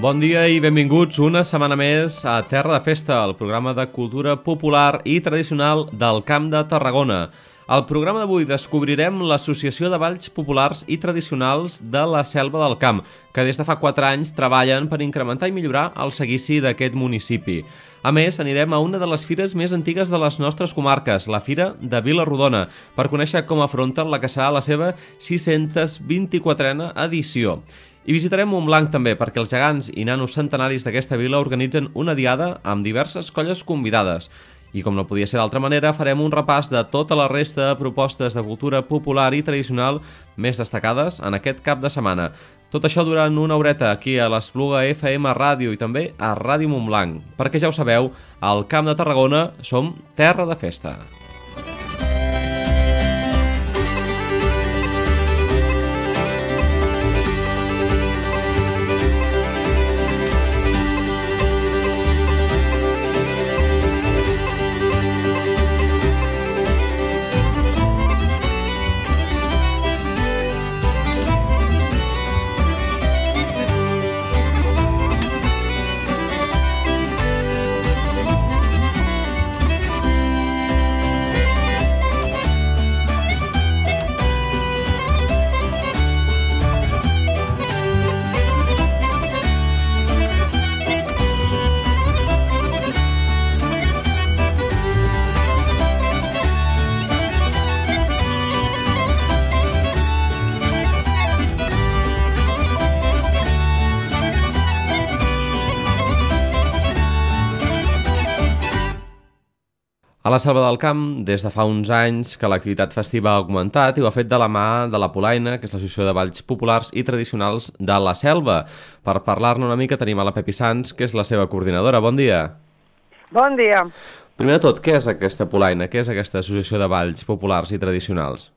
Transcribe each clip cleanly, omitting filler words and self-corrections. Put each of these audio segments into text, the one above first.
Bon dia i benvinguts una setmana més a Terra de Festa, el programa de cultura popular i tradicional del Camp de Tarragona. Al programa d'avui descobrirem l'Associació de Balls Populars i Tradicionals de la Selva del Camp, que des de fa 4 anys treballen per incrementar i millorar el seguici d'aquest municipi. A més, anirem a una de les fires més antigues de les nostres comarques, la Fira de Vila-rodona, per conèixer com afronten la que serà la seva 624a edició. I visitarem Montblanc també, perquè els gegants i nanos centenaris d'aquesta vila organitzen una diada amb diverses colles convidades. I com no podia ser d'altra manera, farem un repàs de tota la resta de propostes de cultura popular i tradicional més destacades en aquest cap de setmana. Tot això durant una horeta aquí a l'Espluga FM Ràdio i també a Ràdio Montblanc, perquè ja ho sabeu, al Camp de Tarragona som terra de festa. A la Selva del Camp, des de fa uns anys que l'activitat festiva ha augmentat i ho ha fet de la mà de la Polaina, que és l'Associació de Balls Populars i Tradicionals de la Selva. Per parlar-ne una mica tenim a la Pepi Sans, que és la seva coordinadora. Bon dia. Bon dia. Primer de tot, què és aquesta Polaina? Què és aquesta Associació de Balls Populars i Tradicionals?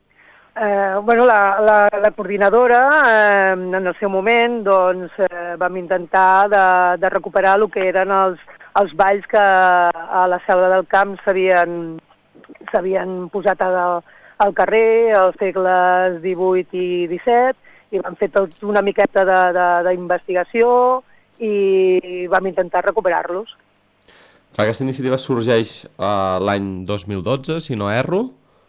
La coordinadora, en el seu moment, vam intentar de recuperar el que eren els balls que a la Selva del Camp s'havien posat al carrer als segles XVIII i XVII i vam fer tot una miqueta d'investigació i vam intentar recuperar-los. Aquesta iniciativa sorgeix l'any 2012, si no erro?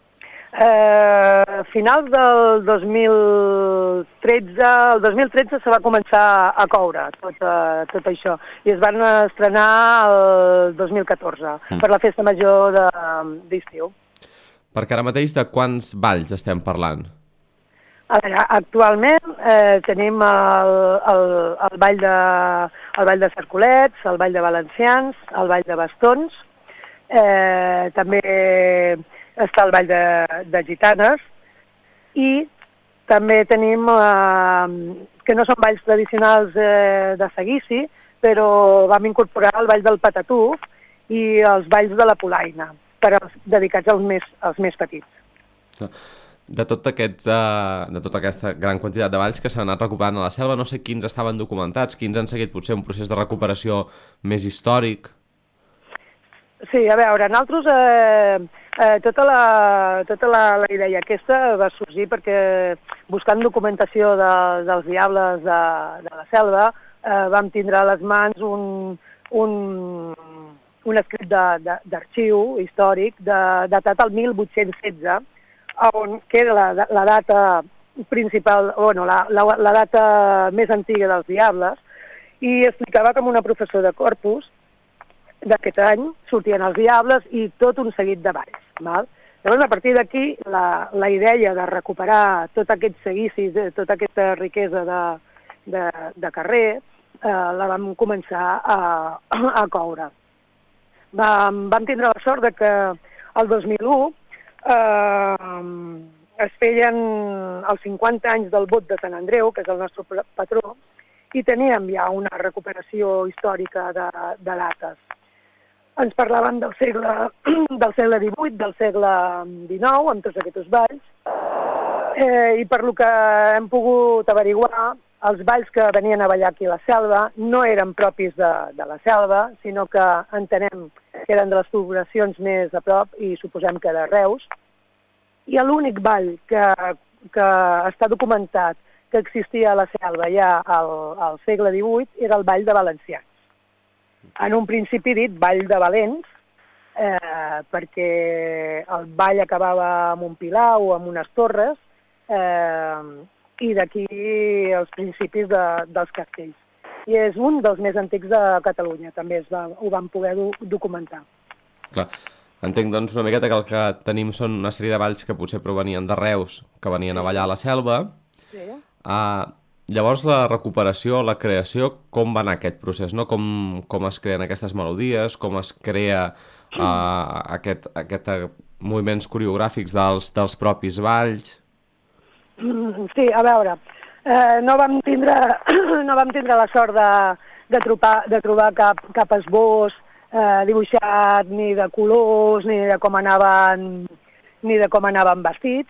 Finals del 2013, el 2013 se va començar a coure tot això i es van estrenar el 2014 per la festa major d'estiu. Perquè ara mateix de quants balls estem parlant? A veure, actualment tenim el ball de Cercolets, el ball de Valencians, el ball de Bastons, també està el ball de Gitanes i també tenim, que no són balls tradicionals de seguici, però vam incorporar el ball del Patatús i els balls de la Polaina, dedicats als més petits. De tota aquesta gran quantitat de balls que s'han anat recuperant a la selva, no sé quins estaven documentats, quins han seguit potser un procés de recuperació més històric. Sí, a veure, nosaltres tota la idea aquesta va sorgir perquè buscant documentació dels diables de la selva vam tindre a les mans un escrit d'arxiu històric datat al 1816, que era la data principal, la data més antiga dels diables, i explicava com una professora de corpus d'aquest any sortien els diables i tot un seguit de balls. Llavors, a partir d'aquí, la idea de recuperar tot aquest seguici, tota aquesta riquesa de carrer, la vam començar a coure. Vam tindre la sort que el 2001 es feien els 50 anys del Bot de Sant Andreu, que és el nostre patró, i teníem ja una recuperació històrica de dates. Ens parlaven del segle XVIII, del segle XIX, amb tots aquests balls, i per lo que hem pogut averiguar, els balls que venien a ballar aquí a la selva no eren propis de la selva, sinó que entenem que eren de les poblacions més a prop i suposem que de Reus. I l'únic ball que està documentat que existia a la selva ja al segle XVIII era el Ball de Valencians. En un principi dit Ball de Valents, perquè el ball acabava amb un pilar o amb unes torres, i d'aquí els principis dels castells. I és un dels més antics de Catalunya, també ho vam poder documentar. Clar, entenc doncs una miqueta que el que tenim són una sèrie de balls que potser provenien de Reus, que venien a ballar a la selva. Sí. Llavors la recuperació, la creació, com va anar aquest procés, no? Com es creen aquestes melodies, com es crea aquests moviments coreogràfics dels propis balls? Sí, a veure, no vam tindre la sort de trobar cap esbós dibuixat ni de colors, ni de com anaven vestits.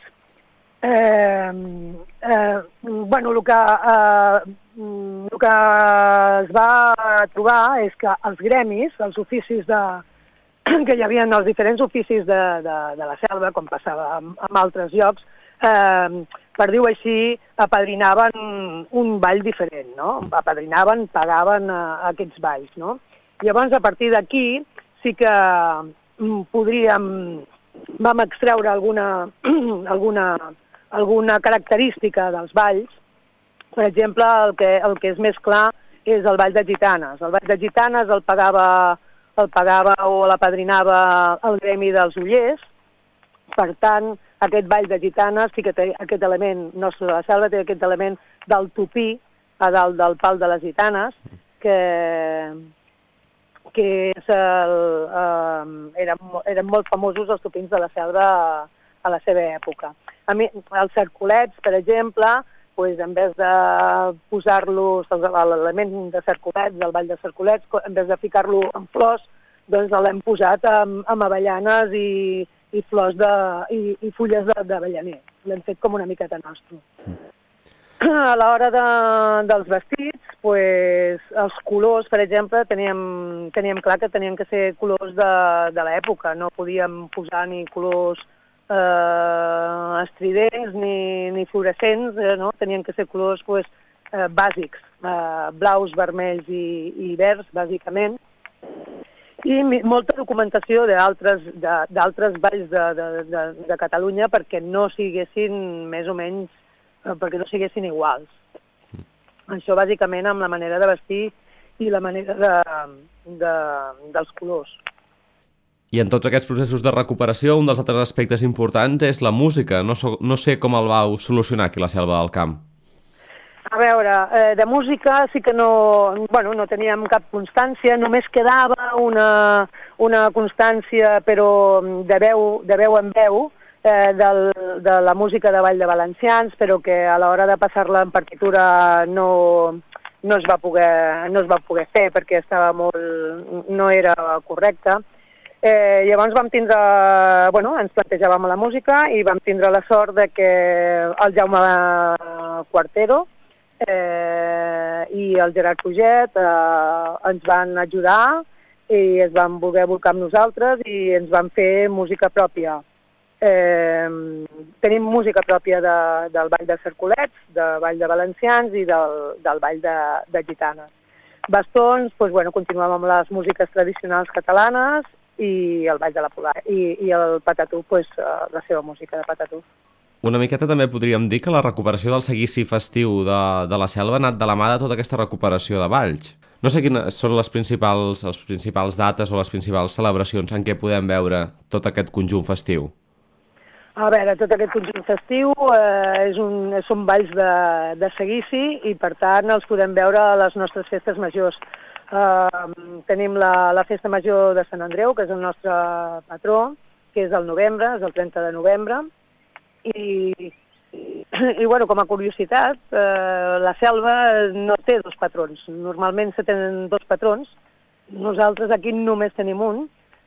Bueno, el que es va trobar és que els gremis, els oficis que hi havia, els diferents oficis de la selva, com passava en altres llocs, per dir-ho així, apadrinaven un ball diferent, no? Pagaven aquests balls, no? Llavors, a partir d'aquí, sí que vam extreure alguna característica dels balls. Per exemple, el que és més clar és el ball de gitanes. El ball de gitanes el pagava o l'apadrinava el gremi dels ullers. Per tant, aquest ball de gitanes sí que té aquest element nostre de la selva, té aquest element del tupí a dalt del pal de les gitanes, que eren molt famosos els tupins de la selva a la seva època. A mi, els cercolets, per exemple, en vez de posar-los, l'element de cercolets, del ball de cercolets, en vez de ficar-lo en flors, doncs l'hem posat amb avellanes i flors i fulles d'avellaner. L'hem fet com una miqueta nostre. A l'hora dels vestits, els colors, per exemple, teníem clar que tenien que ser colors de l'època. No podíem posar ni colors estridents ni fluorescents, no? Tenien que ser colors bàsics, blaus, vermells i verds, bàsicament. I molta documentació d'altres balls de Catalunya perquè no siguessin més o menys, perquè no siguessin iguals. Això bàsicament amb la manera de vestir i la manera dels colors. I en tots aquests processos de recuperació, un dels altres aspectes importants és la música. No sé com el vau solucionar aquí a la Selva del Camp. A veure, de música sí que no teníem cap constància, només quedava una constància, però de veu en veu, de la música de Ball de Valencians, però que a l'hora de passar-la en partitura no es va poder fer perquè no era correcte. Llavors ens plantejàvem la música i vam tindre la sort de que el Jaume Quartero i el Gerard Puget ens van ajudar i es van voler volcar amb nosaltres i ens van fer música pròpia. Tenim música pròpia del Ball de Cercolets, del Ball de Valencians i del Ball de Gitanes. Bastons, continuem amb les músiques tradicionals catalanes i el Ball de la Polar i el Patatú, la seva música de Patatú. Una miqueta també podríem dir que la recuperació del seguici festiu de la selva ha anat de la mà de tota aquesta recuperació de balls. No sé quines són les principals dates o les principals celebracions en què podem veure tot aquest conjunt festiu. A veure, tot aquest conjunt festiu són balls de seguici i, per tant, els podem veure a les nostres festes majors. Tenim la festa major de Sant Andreu, que és el nostre patró, que és el novembre, és el 30 de novembre. I com a curiositat, la selva no té dos patrons. Normalment se tenen dos patrons. Nosaltres aquí només tenim un,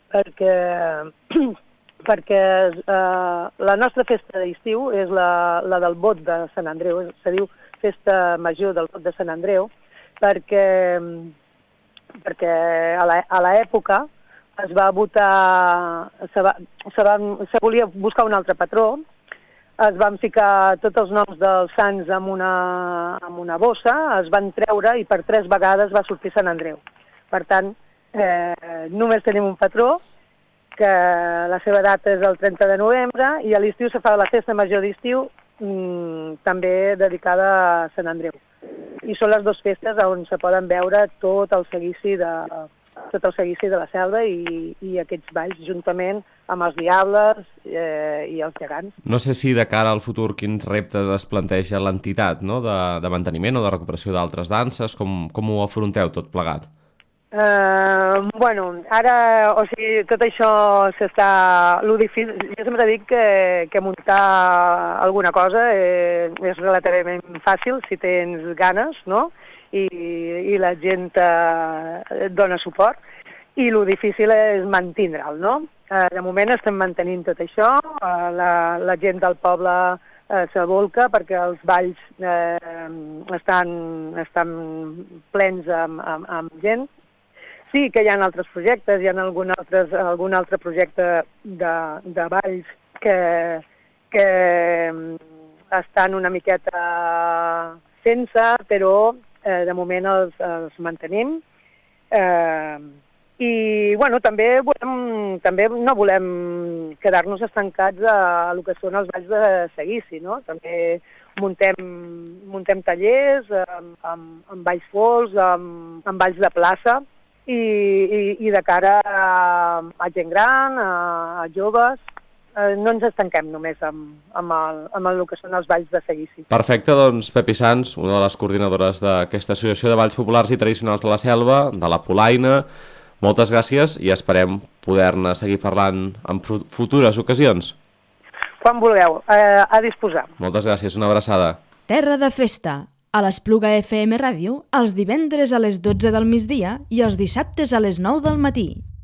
perquè la nostra festa d'estiu és la del Bot de Sant Andreu. Se diu Festa Major del Bot de Sant Andreu, perquè a l'època se volia buscar un altre patró. es van ficar tots els noms dels sants en una bossa, es van treure i per 3 vegades va sortir Sant Andreu. Per tant, només tenim un patró, que la seva data és el 30 de novembre, i a l'estiu se fa la festa major d'estiu, també dedicada a Sant Andreu. I són les 2 festes on se poden veure tot el seguici de la selva i aquests balls, juntament amb els diables i els gegants. No sé si de cara al futur quins reptes es planteja l'entitat, no? de manteniment o de recuperació d'altres danses, com ho afronteu tot plegat? Ara, tot això s'està... Jo sempre dic que muntar alguna cosa és relativament fàcil si tens ganes, no? I la gent et dona suport, i el difícil és mantindre'l, no? De moment estem mantenint tot això, la gent del poble s'abolca perquè els balls estan plens amb gent. Sí que hi ha altres projectes, hi ha algun altre projecte de balls que estan una miqueta sense, però de moment els mantenim. També no volem quedar-nos estancats a el que són els balls de seguici, no? També muntem tallers amb balls folks, amb balls de plaça, i de cara a gent gran, a joves. No ens estanquem només amb el que són els balls de seguici. Perfecte, doncs Pepi Sans, una de les coordinadores d'aquesta associació de balls populars i tradicionals de la selva, de la Polaina, moltes gràcies i esperem poder-ne seguir parlant en futures ocasions. Quan vulgueu, a disposar. Moltes gràcies, una abraçada. Terra de Festa, a l'Espluga FM Ràdio, els divendres a les 12 del migdia i els dissabtes a les 9 del matí.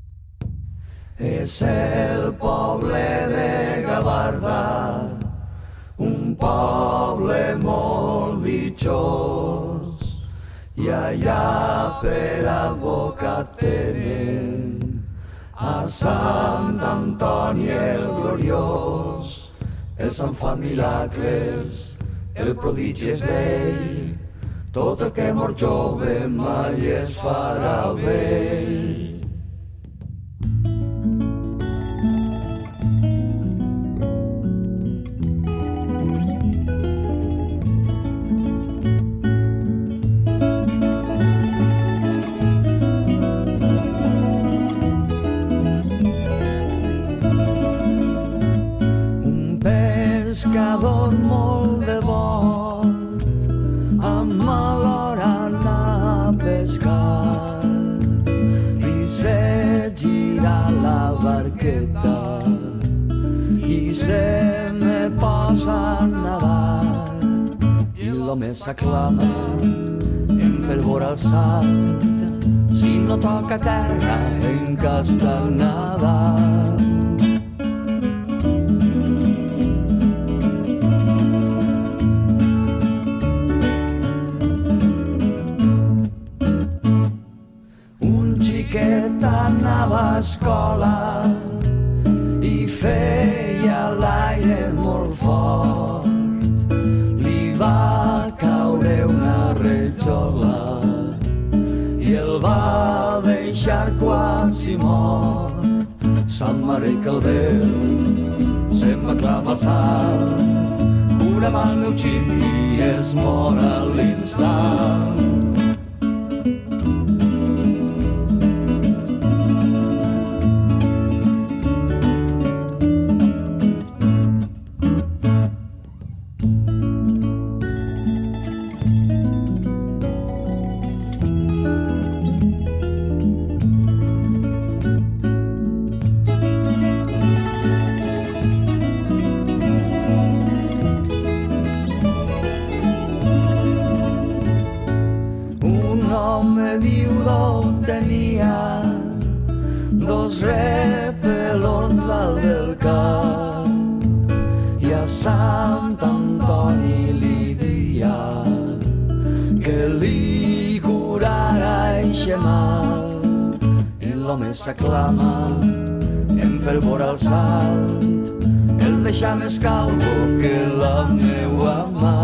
És el poble de Gavarda, un poble molt bitxós, i allà per advocat tenen a Sant Antoni el gloriós. El sant fa miracles, el prodigi és d'ell, tot el que mor jove mai es farà vell. Pescador molt devot, amb l'hora anar a pescar, li se gira la barqueta i se me posa a nadar, i l'home s'aclama en fervor al sant, si no toca terra en castellnada. Anava a escola i feia l'aire molt fort, li va caure una retxola i el va deixar quasi mort. Sant Mare que el veu se'n va clavar al salt, una mà al meu xic i es mor a l'instant. Dos repelons dalt del cap i a Sant Antoni li dia que li curarà eixe mal, i l'home s'aclama en fervor al sant, el deixar més calvo que la meua mà.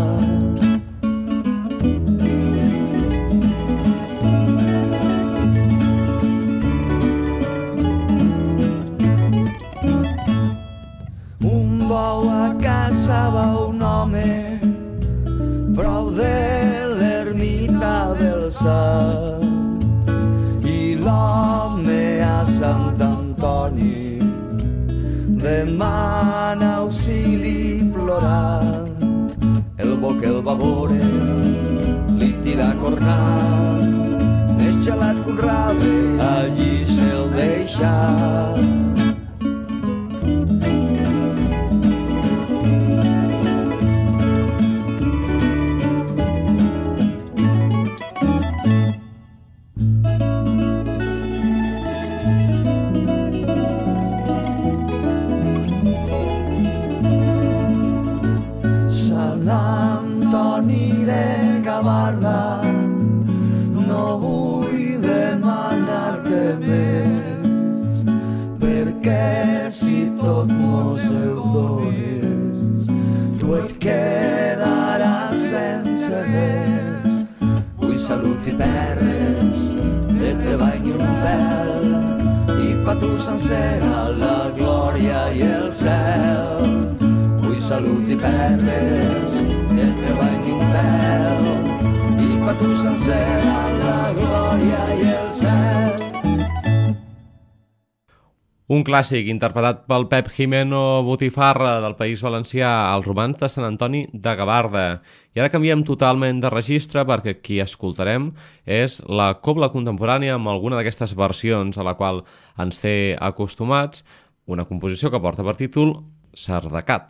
Un bou a caçava un home prou de l'ermita del Sant i l'home a Sant Antoni demana auxili plorant. El bo que el va veure li tira cornant, més gelat que un rave allí se'l deixa. No vull demanar-te més, perquè si tot mos ho dones, tu et quedaràs sense res. Vull salut i perres, de treball ni un pèl, i pa tu sencera la glòria i el cel. Vull salut i perres, de treball ni un pèl, pa tu sencera la glòria i el cel. Un clàssic interpretat pel Pep Jimeno Botifarra del País Valencià, el romans de Sant Antoni de Gavarda. I ara canviem totalment de registre perquè qui escoltarem és la cobla contemporània amb alguna d'aquestes versions a la qual ens té acostumats, una composició que porta per títol Sardacat.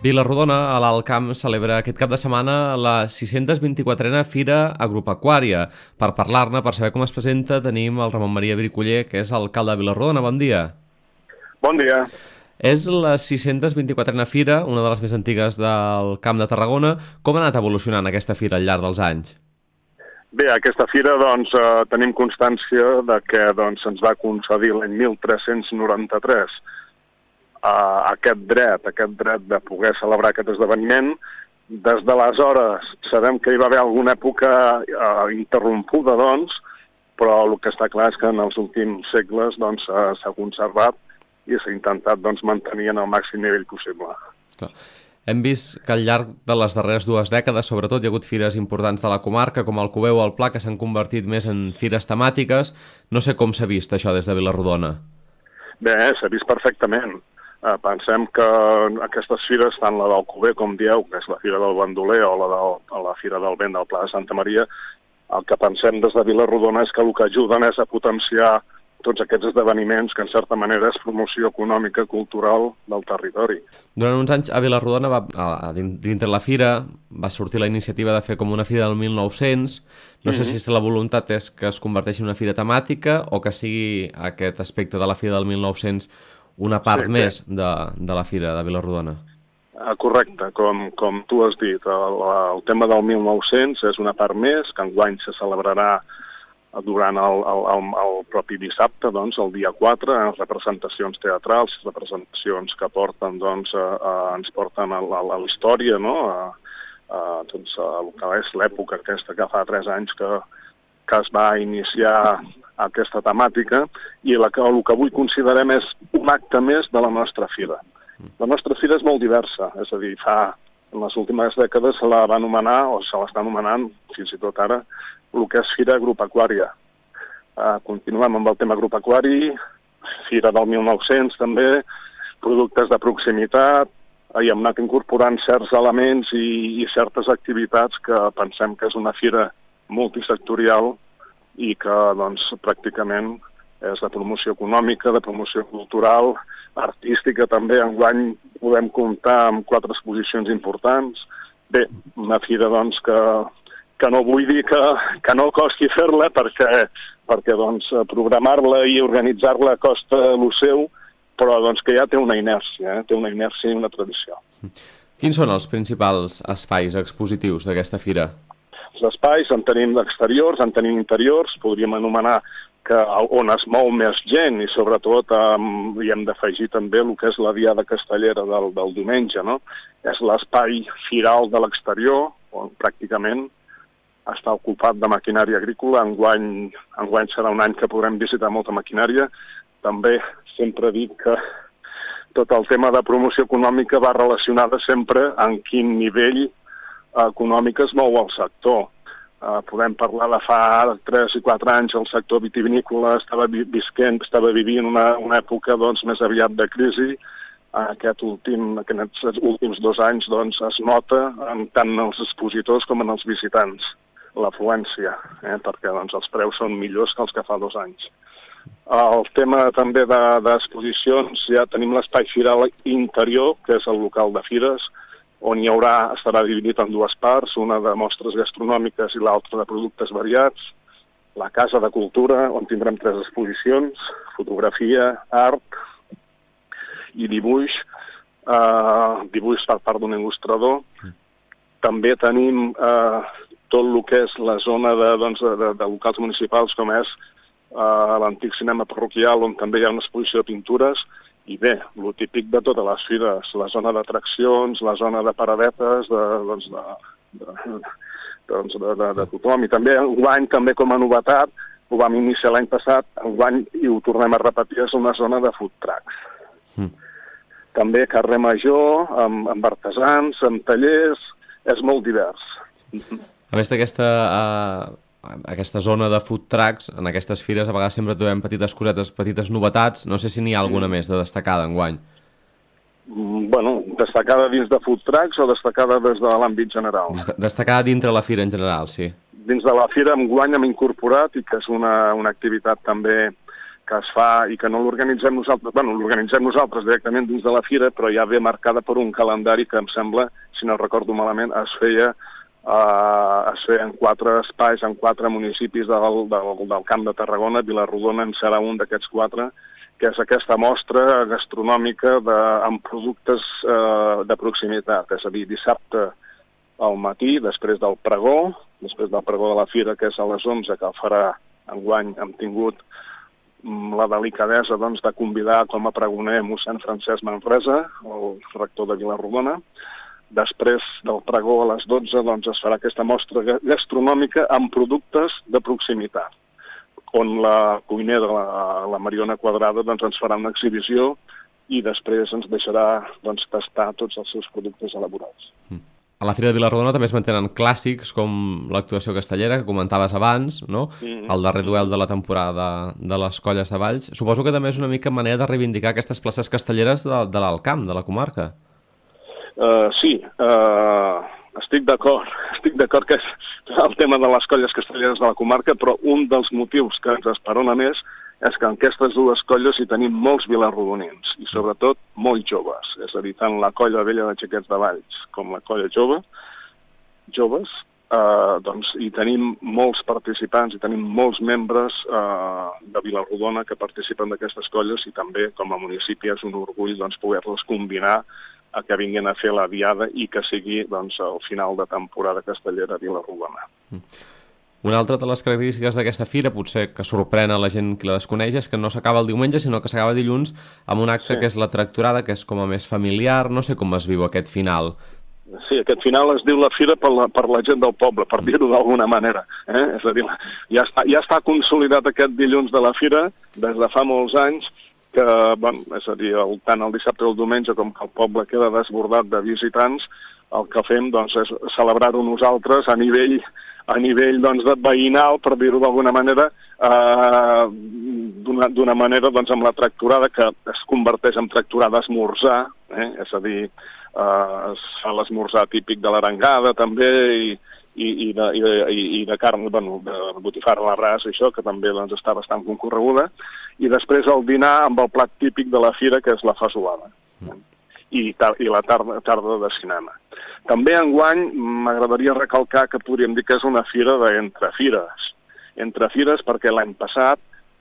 Vila-rodona, a l'Alt Camp, celebra aquest cap de setmana la 624a Fira Agropecuària. Per parlar-ne, per saber com es presenta, tenim el Ramon Maria Briculler, que és alcalde de Vila-rodona. Bon dia. Bon dia. És la 624a Fira, una de les més antigues del Camp de Tarragona. Com ha anat evolucionant aquesta fira al llarg dels anys? Bé, aquesta fira, doncs, tenim constància de que se'ns va concedir l'any 1393 aquest dret de poder celebrar aquest esdeveniment. Des d'aleshores sabem que hi va haver alguna època interrompuda, però el que està clar és que en els últims segles s'ha conservat i s'ha intentat mantenir en el màxim nivell possible. Hem vist que al llarg de les darreres 2 dècades, sobretot, hi ha hagut fires importants de la comarca, com el Cubeu o el Pla, que s'han convertit més en fires temàtiques. No sé com s'ha vist això des de Vila-rodona. Bé, s'ha vist perfectament. Pensem que aquestes fires, tant la del Cubé, com dieu, que és la Fira del Bandoler, o la Fira del Vent del Pla de Santa Maria, el que pensem des de Vila-rodona és que el que ajuden és a potenciar tots aquests esdeveniments que, en certa manera, és promoció econòmica, cultural del territori. Durant uns anys a Vila-rodona, dintre la fira, va sortir la iniciativa de fer com una fira del 1900. No sé si la voluntat és que es converteixi en una fira temàtica o que sigui aquest aspecte de la fira del 1900 una part més de la fira de Vila-rodona. Correcte, com tu has dit, el tema del 1900 és una part més, que enguany se celebrarà durant el propi dissabte, el dia 4, en representacions teatrals, representacions que porten, ens porten a la història, a el que és l'època aquesta que fa 3 anys que es va iniciar aquesta temàtica, i el que avui considerem és un acte més de la nostra fira. La nostra fira és molt diversa, és a dir, en les últimes dècades se la va anomenar, o se l'està anomenant, fins i tot ara, el que és Fira Agropecuària. Continuem amb el tema agropecuari, Fira del 1900 també, productes de proximitat, i hem anat incorporant certs elements i certes activitats que pensem que és una fira multisectorial i que pràcticament és de promoció econòmica, de promoció cultural, artística també. Enguany podem comptar amb 4 exposicions importants. Bé, una fira que no vull dir que no costi fer-la perquè programar-la i organitzar-la costa el seu, però que ja té una inèrcia, té una inèrcia i una tradició. Quins són els principals espais expositius d'aquesta fira? Els espais en tenim exteriors, en tenim interiors, podríem anomenar que on es mou més gent i sobretot hi hem d'afegir també el que és la Diada Castellera del diumenge, És l'espai firal de l'exterior, on pràcticament està ocupat de maquinària agrícola. Enguany serà un any que podrem visitar molta maquinària. També sempre dic que tot el tema de promoció econòmica va relacionada sempre en quin nivell econòmic es mou el sector. Podem parlar de fa 3 i 4 anys el sector vitivinícola estava vivint una època més aviat de crisi. Aquests últims 2 anys es nota tant en els expositors com en els visitants l'afluència, perquè els preus són millors que els que fa 2 anys. El tema també d'exposicions, ja tenim l'espai firal interior, que és el local de fires, on estarà dividit en 2 parts, una de mostres gastronòmiques i l'altra de productes variats. La Casa de Cultura, on tindrem 3 exposicions, fotografia, art i dibuix per part d'un il·lustrador. També tenim tot el que és la zona de locals municipals, com és l'antic cinema parroquial, on també hi ha una exposició de pintures. I bé, el típic de totes les fires, la zona d'atraccions, la zona de paradetes, de tothom. I també enguany, també com a novetat, ho vam iniciar l'any passat, enguany i ho tornem a repetir, és una zona de food trucks. També carrer Major, amb artesans, amb tallers, és molt divers. A més d'aquesta zona de food trucks, en aquestes fires a vegades sempre trobem petites cosetes, petites novetats. No sé si n'hi ha alguna més de destacada enguany. Destacada dins de food trucks o destacada des de l'àmbit general? Destacada dintre la fira en general, sí. Dins de la fira enguany hem incorporat, i que és una activitat també es fa i que no l'organitzem nosaltres, l'organitzem nosaltres directament dins de la fira, però ja ve marcada per un calendari que em sembla, si no recordo malament, es feia en 4 espais, en 4 municipis del Camp de Tarragona. Vilarrodona en serà un d'aquests 4, que és aquesta mostra gastronòmica amb productes de proximitat, és a dir, dissabte al matí, després del pregó de la fira, que és a les 11, que el farà enguany. Hem tingut la delicadesa de convidar com a pregoner mossèn Francesc Manresa, el rector de Vilarrodona. Després del pregó a les 12 es farà aquesta mostra gastronòmica amb productes de proximitat, on la cuinera, la Mariona Quadrada, ens farà una exhibició i després ens deixarà tastar tots els seus productes elaborats. A la Fira de Vilarrodona també es mantenen clàssics com l'actuació castellera, que comentaves abans, no? El darrer duel de la temporada de les colles de Valls. Suposo que també és una mica manera de reivindicar aquestes places castelleres de l'Alt Camp, de la comarca. Sí, estic d'acord que és el tema de les colles castelleres de la comarca, però un dels motius que ens esperona més és que en aquestes 2 colles hi tenim molts vilarrodonins i sobretot molt joves, és a dir, tant la colla vella de Xiquets de Valls com la colla joves, hi tenim molts participants i tenim molts membres de Vilarrodona que participen d'aquestes colles, i també com a municipi és un orgull poder-los combinar a que vinguin a fer la diada i que sigui al final de temporada castellera a Vilarrodona. Una altra de les característiques d'aquesta fira, potser que sorprèn a la gent que la desconeix, és que no s'acaba el diumenge, sinó que s'acaba dilluns amb un acte que és la tractorada, que és com a més familiar. No sé com es viu aquest final. Sí, aquest final es diu la fira per la gent del poble, per dir-ho d'alguna manera. És a dir, ja està consolidat aquest dilluns de la fira des de fa molts anys, que, és a dir, tant el dissabte o el diumenge, com que el poble queda desbordat de visitants, el que fem és celebrar-ho nosaltres a nivell de veïnal, per dir-ho d'alguna manera, d'una manera amb la tractorada, que es converteix en tractorada esmorzar, és a dir, es fa l'esmorzar típic de l'arengada també, i de carn, de botifarra a la brasa, això, que també està bastant concorreguda, i després el dinar amb el plat típic de la fira, que és la fesolada, i la tarda de cinema. També enguany m'agradaria recalcar que podríem dir que és una fira d'entre fires. Entre fires perquè l'any passat,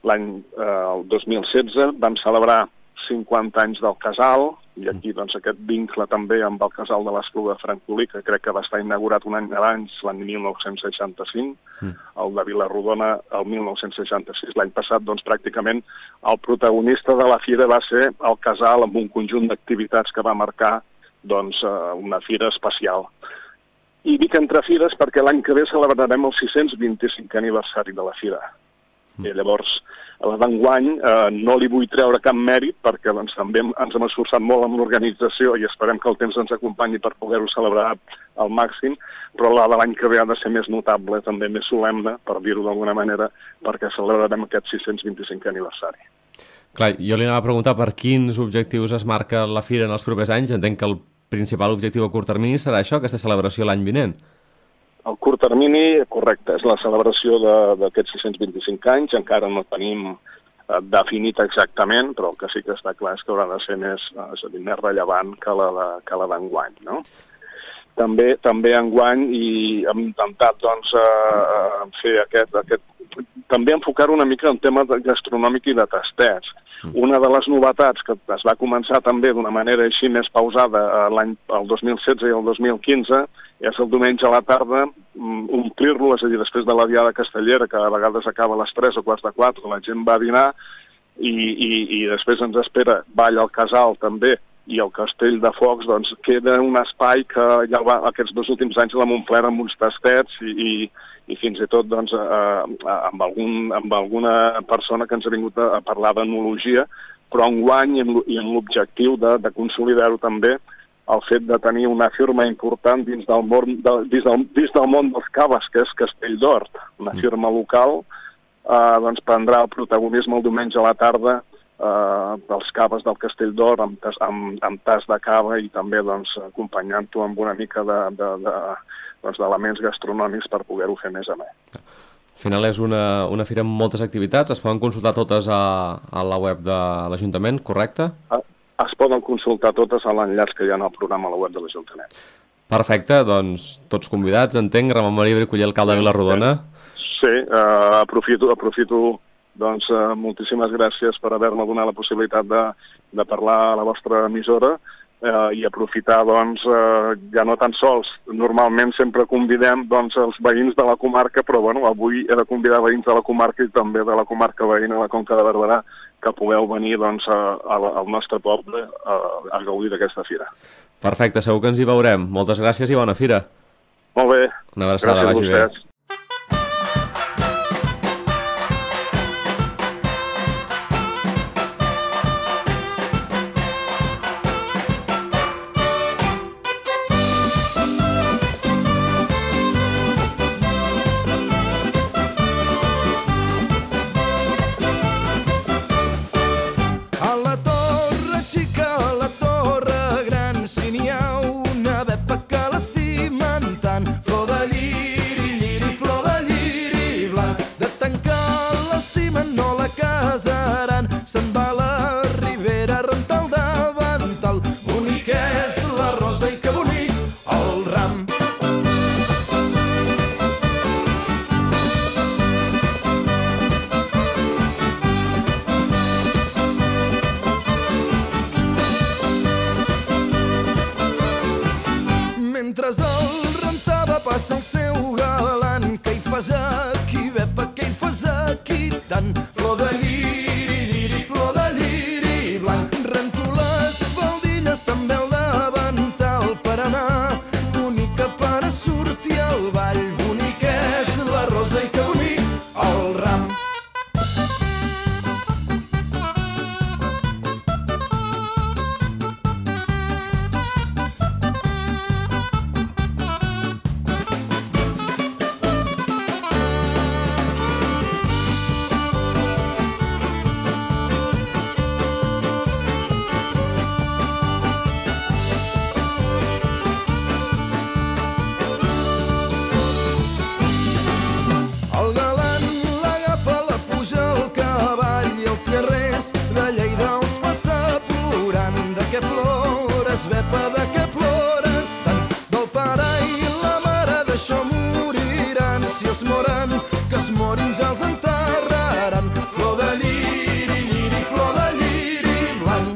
el 2016, vam celebrar 50 anys del casal, i aquí aquest vincle també amb el casal de l'Espluga de Francolí, que crec que va estar inaugurat un any abans, l'any 1965, el de Vilarrodona el 1966. L'any passat, pràcticament, el protagonista de la fira va ser el casal, amb un conjunt d'activitats que va marcar una fira especial. I dic entre fires perquè l'any que ve celebrarem el 625 aniversari de la fira. I llavors, a la d'enguany no li vull treure cap mèrit perquè també ens hem esforçat molt amb l'organització i esperem que el temps ens acompanyi per poder-ho celebrar al màxim, però la de l'any que ve ha de ser més notable, també més solemne, per dir-ho d'alguna manera, perquè celebrarem aquest 625 aniversari. Clar, jo li anava a preguntar per quins objectius es marca la fira en els propers anys. Entenc que el principal objectiu a curt termini serà això, aquesta celebració l'any vinent. El curt termini, correcte, és la celebració d'aquests 625 anys. Encara no tenim definit exactament, però el que sí que està clar és que haurà de ser més rellevant que la d'enguany, no? També enguany i hem intentat fer també enfocar una mica en tema gastronòmic i de tastets. Una de les novetats que es va començar també d'una manera així més pausada el 2016 i el 2015 és el diumenge a la tarda omplir-lo, és a dir, després de la diada castellera, que a vegades acaba a les 3 o quarts de 4, la gent va a dinar i després ens espera ball al casal també, i el Castell de Focs, queda un espai que ja aquests 2 últims anys l'hem omplert amb uns tastets i fins i tot amb alguna persona que ens ha vingut a parlar d'enologia, però enguany i amb l'objectiu de consolidar-ho també el fet de tenir una firma important dins del món dels caves, que és Castelldor, una firma local, prendrà el protagonisme el diumenge a la tarda dels caves del Castelldor amb tas de cava i també acompanyant-ho amb una mica d'elements gastronòmics per poder-ho fer més amè. Al final és una fira amb moltes activitats, es poden consultar totes a la web de l'Ajuntament, correcte? Es poden consultar totes a l'enllaç que hi ha en el programa a la web de l'Ajuntament. Perfecte, doncs tots convidats, entenc. Ramon Maria Briculler, alcalde de Vila-rodona. Sí, aprofito doncs moltíssimes gràcies per haver-me donat la possibilitat de parlar a la vostra emissora i aprofitar, doncs, ja no tan sols, normalment sempre convidem doncs, els veïns de la comarca, però bueno, avui he de convidar veïns de la comarca i també de la comarca veïna de la Conca de Barberà que pugueu venir doncs, al nostre poble a gaudir d'aquesta fira. Perfecte, segur que ens hi veurem. Moltes gràcies i bona fira. Molt bé. Una abraçada, vagi bé. A la torre xica, a la torre gran, si n'hi ha una bepa que l'estimen tant, flor de lliri, lliri, flor de lliri blanc, de tant que l'estimen no la casaran, se'n va a la ribera a rentar el davantal, bonic és la rosa i que bonic el ram. Mentre el rentava passa el seu galant, que hi fas aquí, bepa, que hi fas aquí tant, flor de lliri, lliri, flor de lliri blanc, rento les faldilles també el davantal per anar, bonica per a sortir al ball, bonic és la rosa i que bonic el ram. El galant l'agafa, la puja al cavall i els guerrers de Lleida els passa plorant. De què plores, bepa, de què plores tant? Del pare i la mare d'això moriran. Si es moren, que es morin ja els enterraran. Flor de lliri, lliri, flor de lliri blanc.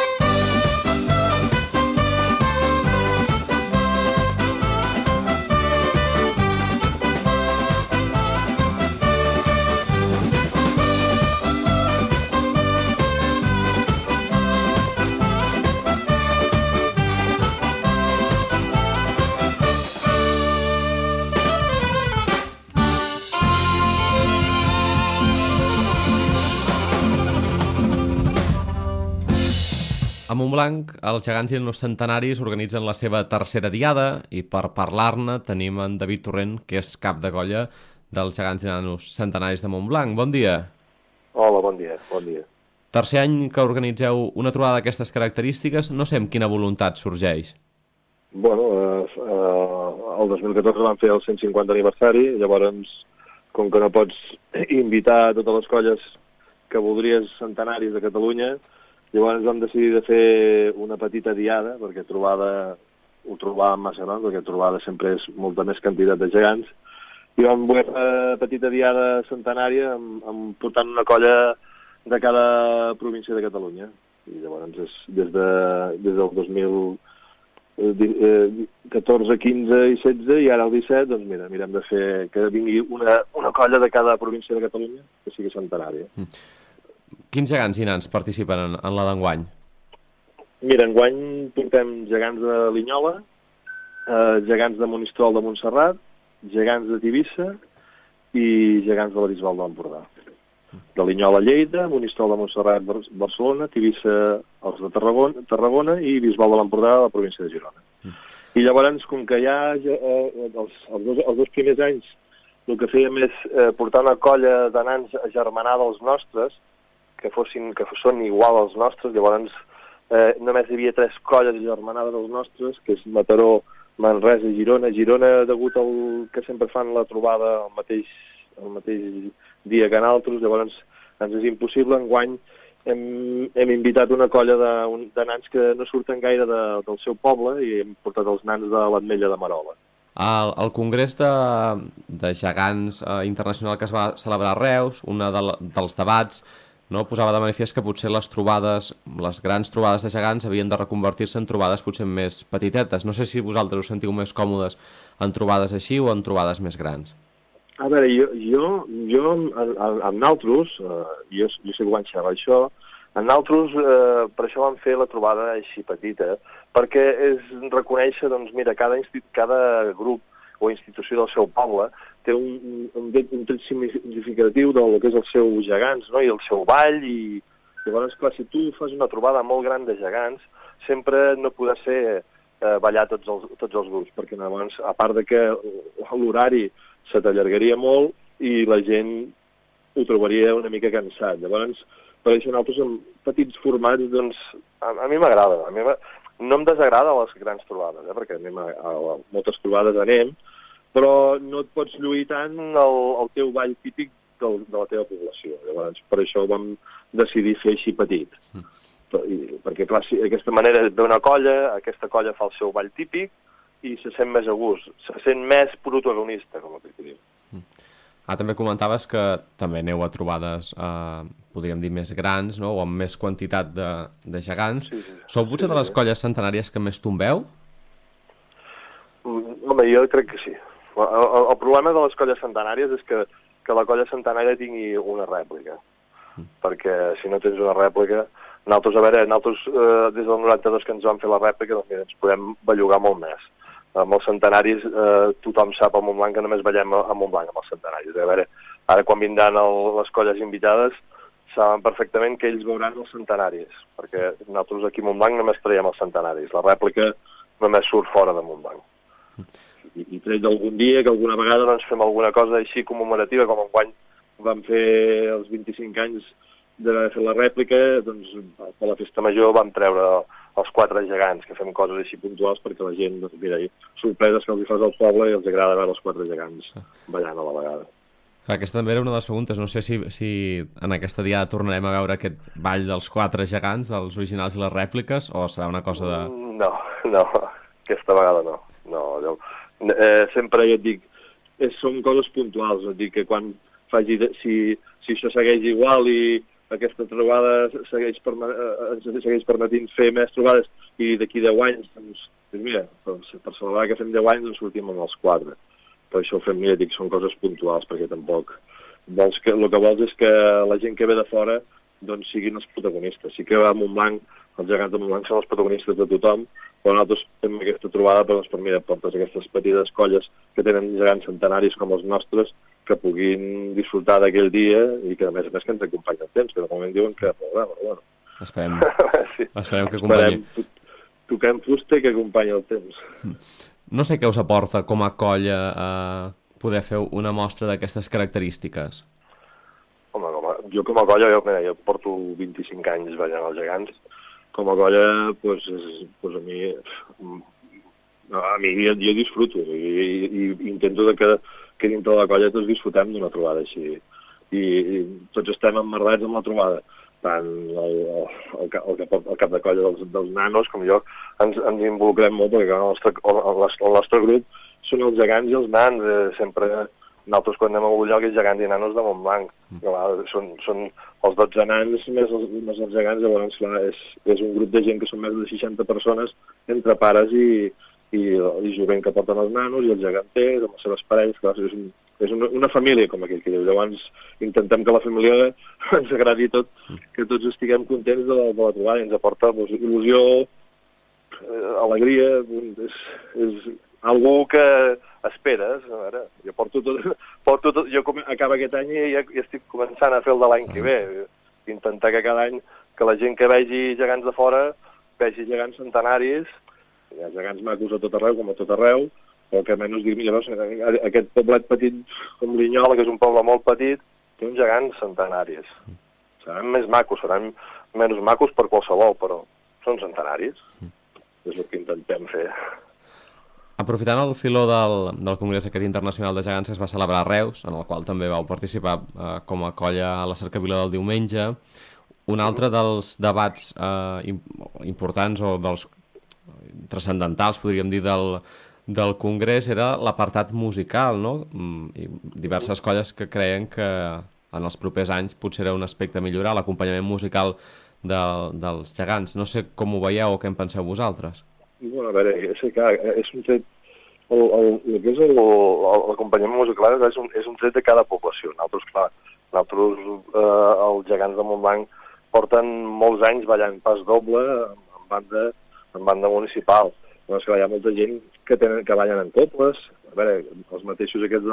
A Montblanc, els gegants i els centenaris organitzen la seva tercera diada i per parlar-ne tenim en David Torrent, que és cap de colla dels gegants i nanos centenaris de Montblanc. Bon dia. Hola, bon dia, bon dia. Tercer any que organitzeu una trobada d'aquestes característiques, no sé amb quina voluntat sorgeix. Bueno, el 2014 vam fer el 150 aniversari, llavors, com que no pots invitar totes les colles que voldries centenaris de Catalunya, llavors vam decidir de fer una petita diada, perquè ho trobàvem massa gran, perquè trobada sempre és molta més quantitat de gegants, i vam voler una petita diada centenària portant una colla de cada província de Catalunya. I llavors des del 2014, 15 i 16 i ara el 17, doncs mira, mirem de fer que vingui una colla de cada província de Catalunya que sigui centenària. Quins gegants i nans participen en la d'enguany? Mira, enguany portem gegants de Linyola, gegants de Monistrol de Montserrat, gegants de Tivissa i gegants de la Bisbal de l'Empordà. De Linyola, Lleida, Monistrol de Montserrat, Barcelona, Tivissa, els de Tarragona i Bisbal de l'Empordà, la província de Girona. I llavors, com que ja els dos primers anys el que fèiem és portar una colla de nans agermanada als nostres, que són igual als nostres, llavors només hi havia 3 colles agermanades als nostres, que és Mataró, Manresa i Girona. Girona, degut al que sempre fan la trobada al mateix el mateix dia que nosaltres, llavors ens és impossible. Enguany hem invitat una colla de nans que no surten gaire del seu poble i hem portat els nans de l'Ametlla de Merola. El Congrés de Gegants Internacional que es va celebrar a Reus, un dels debats, no, posava de manifest que potser les grans trobades de gegants havien de reconvertir-se en trobades potser més petitetes. No sé si vosaltres us sentiu més còmodes en trobades així o en trobades més grans. A veure, jo amb naltros, jo sé que ho van xerrar això, amb naltros per això vam fer la trobada així petita, perquè és reconèixer, doncs mira, cada grup o institució del seu poble té un tret significatiu del que és el seu gegants, no? I el seu ball, i llavors, clar, si tu fas una trobada molt gran de gegants, sempre no podrà ser ballar tots els grups, perquè llavors, a part de que l'horari se t'allargaria molt i la gent ho trobaria una mica cansat. Llavors, per això nosaltres amb petits formats, doncs, a mi m'agrada. No em desagrada les grans trobades, perquè a moltes trobades anem, però no et pots lluir tant el teu ball típic de la teva població. Llavors, per això vam decidir fer així petit. Perquè, clar, d'aquesta manera ve una colla, aquesta colla fa el seu ball típic, i se sent més a gust, se sent més protagonista, com que diu. També comentaves que també aneu a trobades, podríem dir, més grans, no? O amb més quantitat de gegants. Sí. Sou potser de les colles centenàries que més tombeu? Home, jo crec que sí. El problema de les colles centenàries és que la colla centenària tingui una rèplica. Perquè si no tens una rèplica... Nosaltres, des del 92 que ens vam fer la rèplica, doncs mira, ens podem bellugar molt més. Amb els centenaris, tothom sap a Montblanc que només ballem a Montblanc amb els centenaris. A veure, ara quan vindran les colles invitades, saben perfectament que ells veuran els centenaris, perquè nosaltres aquí a Montblanc només traiem els centenaris. La rèplica només surt fora de Montblanc. I tret d'algun dia, que alguna vegada doncs, fem alguna cosa així commemorativa, com enguany vam fer els 25 anys d'haver fet la rèplica, doncs per la festa major vam treure els 4 gegants, que fem coses així puntuals perquè la gent, doncs, mira, sorpreses que els hi fas al poble i els agrada veure els 4 gegants ballant a la vegada. Aquesta també era una de les preguntes. No sé si en aquesta diada tornarem a veure aquest ball dels 4 gegants, dels originals i les rèpliques, o serà una cosa de... No, aquesta vegada no. Sempre jo et dic, són coses puntuals, et dic que quan si això segueix igual i aquesta trobada segueix permetint fer més trobades i d'aquí 10 anys, doncs mira, per celebrar que fem 10 anys doncs sortim amb els 4. Per això ho fem, mira, dic, són coses puntuals, perquè tampoc el que vols és que la gent que ve de fora doncs siguin els protagonistes. Sí que va a Montblanc, els gegants de Montblanc són els protagonistes de tothom, però nosaltres fem aquesta trobada per mira, portes aquestes petites colles que tenen gegants centenaris com els nostres, que puguin disfrutar d'aquell dia i que a més que ens acompanyi el temps, que de moment diuen que però bueno. Esperem sí. Esperem que acompanyi. Toquem fusta i que acompanyi el temps. No sé què us aporta com a colla poder fer una mostra d'aquestes característiques. Home, jo com a colla, jo porto 25 anys ballant els gegants. Com a colla, doncs a mi jo disfruto i intento que dintre de la colla tots disfrutem d'una trobada així. I tots estem emmarrats amb la trobada. Tant el cap de colla dels nanos com jo ens involucrem molt, perquè el nostre grup són els gegants i els nans. Sempre nosaltres quan anem a un lloc és gegants i nanos de Montblanc. Són els 12 nans més els gegants, llavors clar, és un grup de gent que són més de 60 persones entre pares i jovent que porten els nanos i els geganters amb les seves parelles. Clar, és una família, com aquell que diu. Llavors intentem que la família ens agradi tot, que tots estiguem contents de la trobada i ens aporta il·lusió, alegria. És algú que esperes. A veure, jo porto tot, jo acabo aquest any i ja estic començant a fer el de l'any que ve. Intentar que cada any que la gent que vegi gegants de fora vegi gegants centenaris. Hi ha gegants macos a tot arreu, com a tot arreu, però que menys dic, mira, aquest poblet petit com Linyola, que és un poble molt petit, té uns gegants centenaris. Seran més macos, seran menys macos per qualsevol, però són centenaris. És el que intentem fer. Aprofitant el filó del Congrés aquest internacional de gegants que es va celebrar a Reus, en el qual també vau participar com a colla a la cercavila del diumenge, un altre dels debats importants o dels transcendentals, podríem dir, del Congrés era l'apartat musical, no? I diverses colles que creien que en els propers anys potser era un aspecte a millorar, l'acompanyament musical dels gegants. No sé com ho veieu o què en penseu vosaltres. Bueno, a veure, és un tret, el que és l'acompanyament musical és un tret de cada població. Nosaltres, els gegants de Montblanc porten molts anys ballant pas doble en banda municipal. Doncs que hi ha molta gent que ballen en cobles. A veure, els mateixos aquests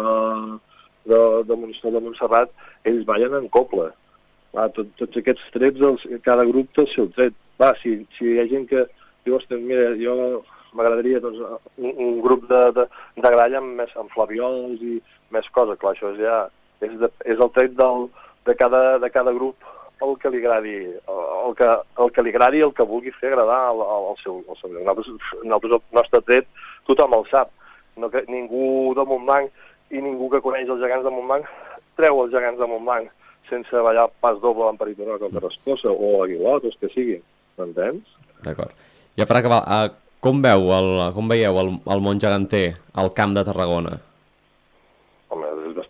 de Monistrol de Montserrat, ells ballen en coble. Tots aquests trets, cada grup té el seu tret. Si hi ha gent que diu, ostres, mira, jo m'agradaria un grup de gralla amb flaviols i més coses. Clar, això ja és el tret de cada grup el que li agradi, el que li agradi i el que vulgui fer agradar al seu grup. Nosaltres el nostre tret tothom el sap. Ningú de Montblanc i ningú que coneix els gegants de Montblanc treu els gegants de Montblanc sense ballar pas doble en Peritonor o Carrascosa o Aguilot, els que siguin. M'entens? D'acord. Ja per acabar, com veieu el món geganter al Camp de Tarragona? Home,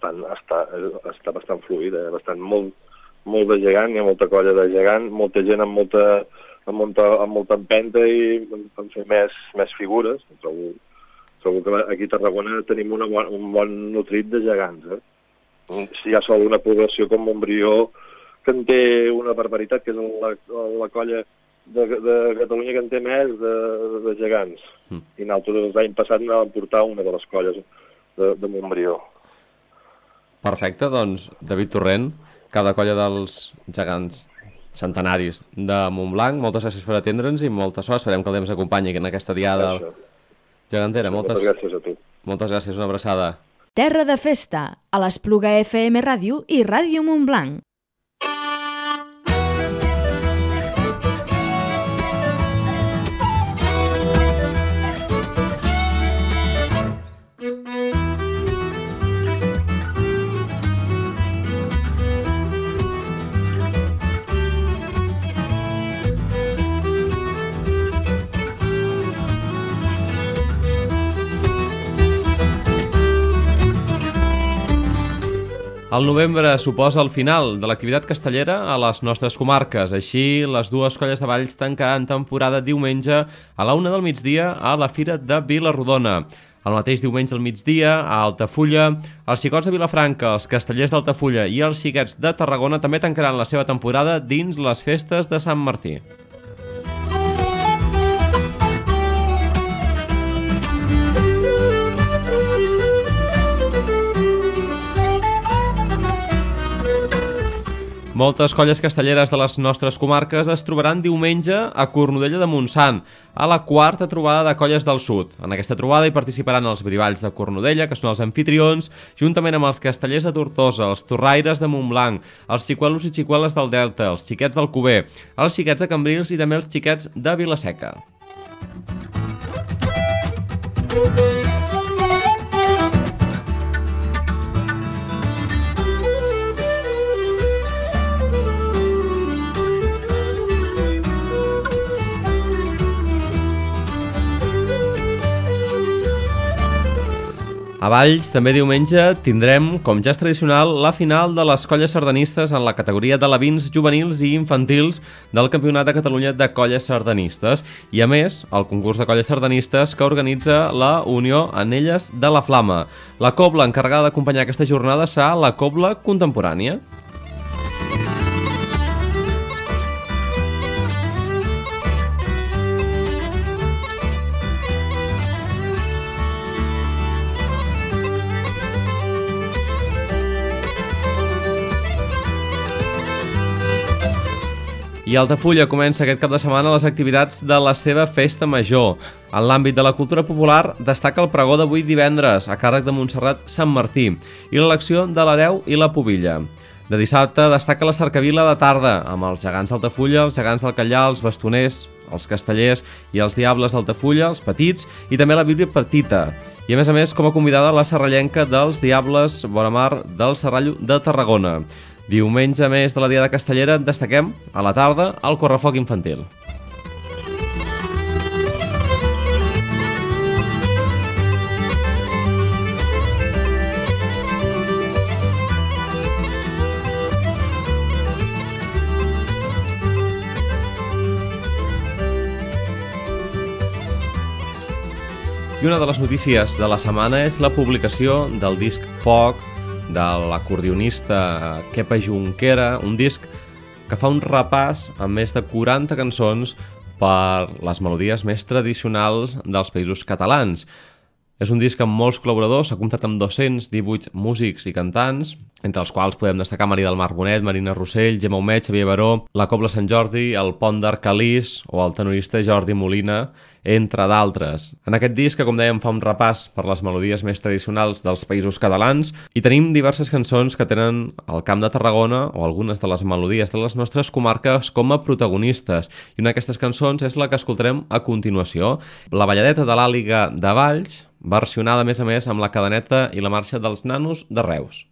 està bastant fluid, molt de gegant, hi ha molta colla de gegant, molta gent amb molta empenta i en fer més figures. Trobo que aquí a Tarragona tenim un bon nutrit de gegants. Si hi ha sol una població com Montbrió que en té una barbaritat, que és la colla de Catalunya que en té més de gegants. I nosaltres l'any passat anàvem a portar una de les colles de Montbrió. Perfecte, doncs, David Torrent, cada colla dels gegants centenaris de Montblanc, moltes gràcies per atendre'ns i molta sort, esperem que el temps acompanyi en aquesta diada gegantera. Moltes gràcies a tu. Moltes gràcies, una abraçada. Terra de Festa, a l'Espluga FM Ràdio i Ràdio Montblanc. El novembre suposa el final de l'activitat castellera a les nostres comarques. Així, les dues colles de Valls tancaran temporada diumenge a la 1 del migdia a la Fira de Vila-rodona. El mateix diumenge al migdia, a Altafulla, els xicots de Vilafranca, els castellers d'Altafulla i els xiquets de Tarragona també tancaran la seva temporada dins les festes de Sant Martí. Moltes colles castelleres de les nostres comarques es trobaran diumenge a Cornudella de Montsant, a la quarta trobada de colles del sud. En aquesta trobada hi participaran els brivalls de Cornudella, que són els anfitrions, juntament amb els castellers de Tortosa, els torraires de Montblanc, els xicuelos i xicueles del Delta, els xiquets d'Alcover, els xiquets de Cambrils i també els xiquets de Vilaseca. A Valls, també diumenge, tindrem, com ja és tradicional, la final de les colles sardanistes en la categoria d'alevins juvenils i infantils del Campionat de Catalunya de Colles Sardanistes. I a més, el concurs de colles sardanistes que organitza la Unió Anelles de la Flama. La cobla encarregada d'acompanyar aquesta jornada serà la cobla contemporània. I Altafulla comença aquest cap de setmana les activitats de la seva festa major. En l'àmbit de la cultura popular destaca el pregó d'avui divendres, a càrrec de Montserrat Sant Martí, i l'elecció de l'hereu i la pubilla. De dissabte destaca la cercavila de tarda, amb els gegants d'Altafulla, els gegants del Callar, els bastoners, els Castellers i els Diables d'Altafulla, els petits, i també la Bíblia Petita. I a més, com a convidada, la serrallenca dels Diables Bonamar del Serrallo de Tarragona. Diumenge més de la Diada Castellera destaquem a la tarda el correfoc infantil. I una de les notícies de la setmana és la publicació del disc Foc de l'acordionista Kepa Junquera, un disc que fa un repàs amb més de 40 cançons per les melodies més tradicionals dels països catalans. És un disc amb molts col·laboradors, s'ha comptat amb 218 músics i cantants, entre els quals podem destacar Maria del Mar Bonet, Marina Rossell, Gemma Humet, Xavier Baró, la Cobla Sant Jordi, el Pont d'Arcalís o el tenorista Jordi Molina, entre d'altres. En aquest disc, que com dèiem fa un repàs per les melodies més tradicionals dels països catalans, i tenim diverses cançons que tenen el Camp de Tarragona o algunes de les melodies de les nostres comarques com a protagonistes. I una d'aquestes cançons és la que escoltarem a continuació, la balladeta de l'Àliga de Valls, versionada a més amb la cadeneta i la marxa dels Nanos de Reus.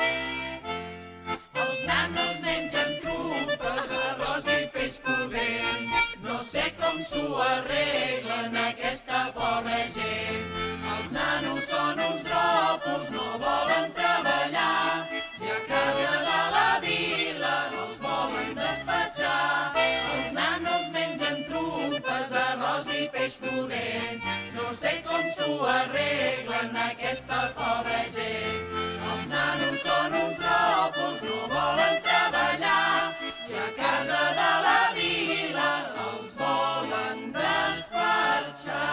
Els nanos mengen trufes, arròs i peix pudent. No sé com s'ho arreglen aquesta pobra gent. Els nanos són uns dropos, no volen treballar, i a casa de la vila els volen despatxar. Els nanos mengen trufes, arròs i peix pudent. No sé com s'ho arreglen aquesta pobra gent. Els nanos són uns dropos, no volen treballar, i a casa de la vila els volen despatxar.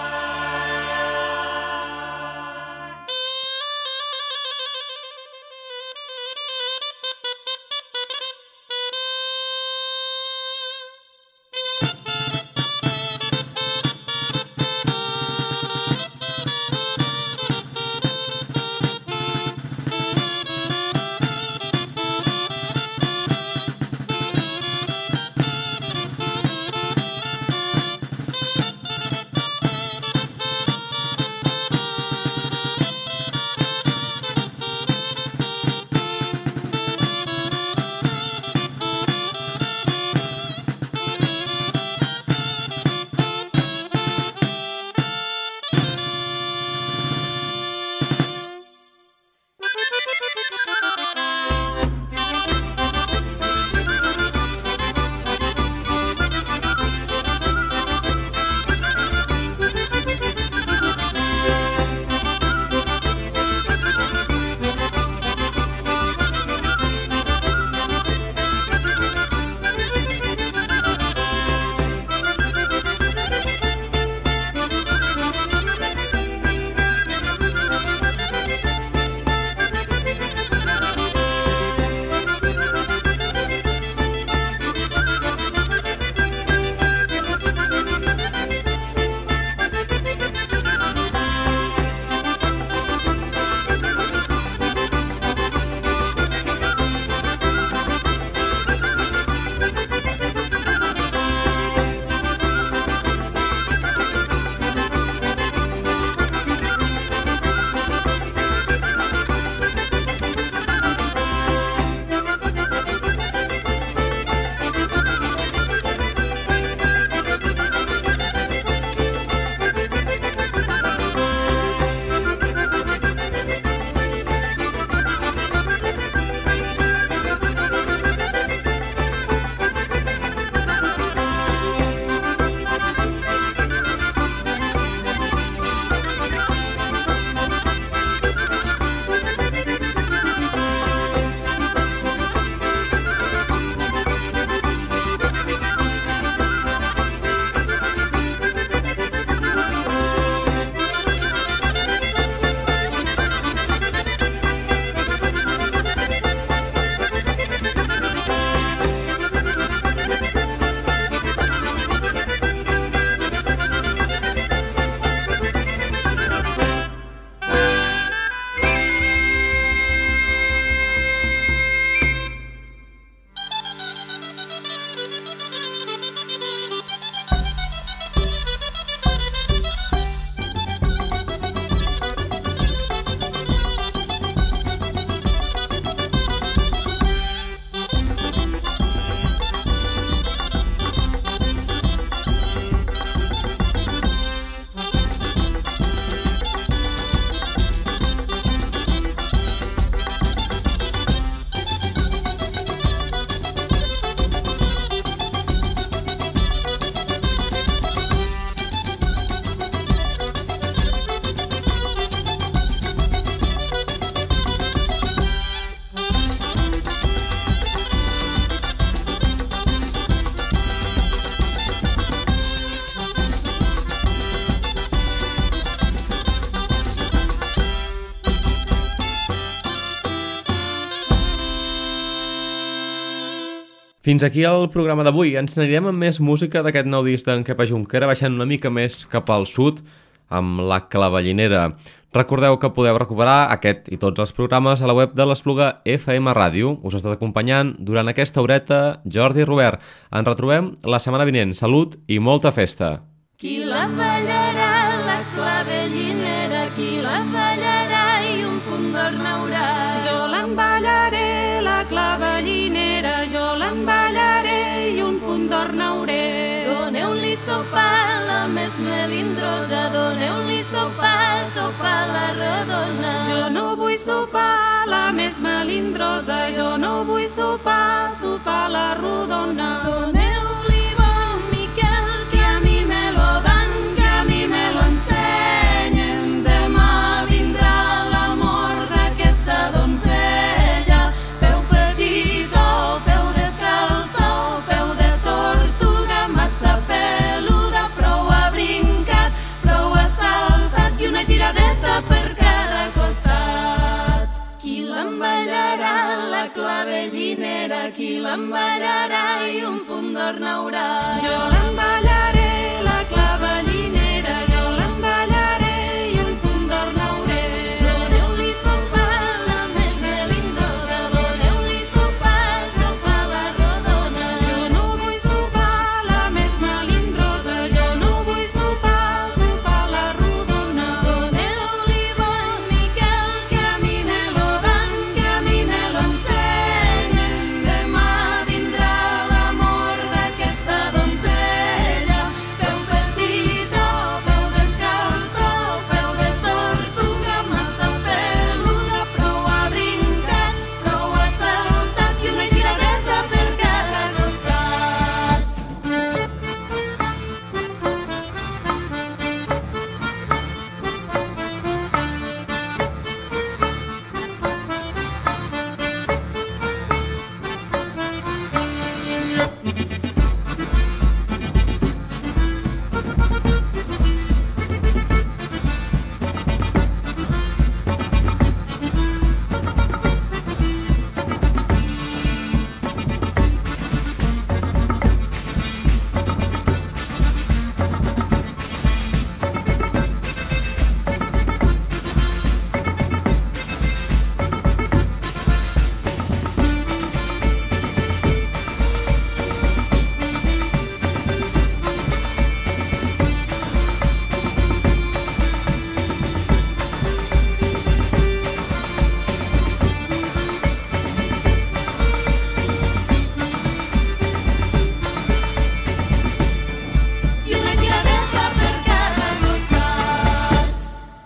Fins aquí el programa d'avui. Ens anirem amb més música d'aquest nou disc d'en Kepa Junquera, baixant una mica més cap al sud, amb La Clavellinera. Recordeu que podeu recuperar aquest i tots els programes a la web de l'Espluga FM Ràdio. Us ha estat acompanyant durant aquesta horeta Jordi Robert. Ens retrobem la setmana vinent. Salut i molta festa. Qui la ballarà, la clavellinera, qui la ballarà i un punt d'or n'haurà. Jo l'emballaré, la clavellinera, jo l'emballaré i un punt d'or n'hauré. Doneu-li sopar, la més melindrosa, doneu-li sopar, sopar la redona. Jo no vull sopar, la més melindrosa, jo no vull sopar, sopar la rodona. Doneu-li bon Miquel, que a mi me lo dan, que a mi me lo ensenyen. Demà vindrà l'amor d'aquesta donzella. Peu petitó, peu de salsa, peu de tortuga, massa peluda, prou ha brincat, prou ha saltat i una giradeta per cada costat. Qui l'emballarà, la clavellinera, qui l'emballarà i un punt d'or n'haurà. Jo l'emballaré